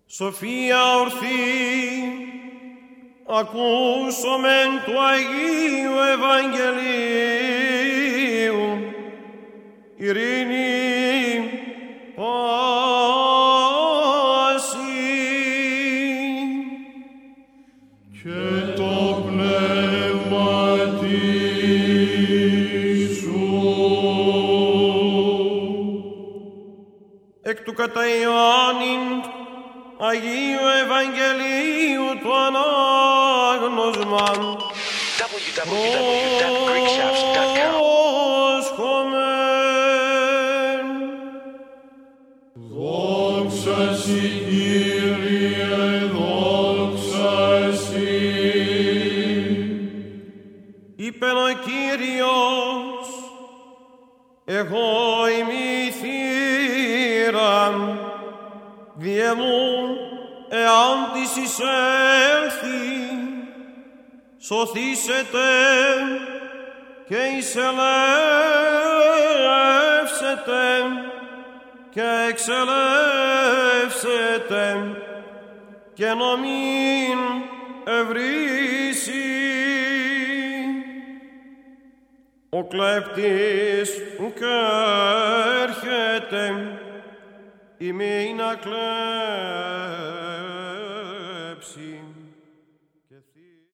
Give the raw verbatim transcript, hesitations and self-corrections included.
Σοφία ορθή, ακούσομεν του Αγίου Ευαγγελίου, ειρήνη πάση και το πνεύμα σου. Εκ του κατά Ιωάννην Αγίου Ευαγγελίου του ανάγνωσμα double-u double-u double-u dot greek shouts dot com πρόσχομεν. Δόξα σοι, Κύριε, δόξα σοι. Είπεν ο Κύριος, εγώ είμαι η θύρα, διε μου εάν της εισέλθει, σωθήσετε και εισελεύσετε και εξελεύσετε και νομήν ευρύσει. Ο κλέπτης ουκ έρχεται ημί να κλέψει.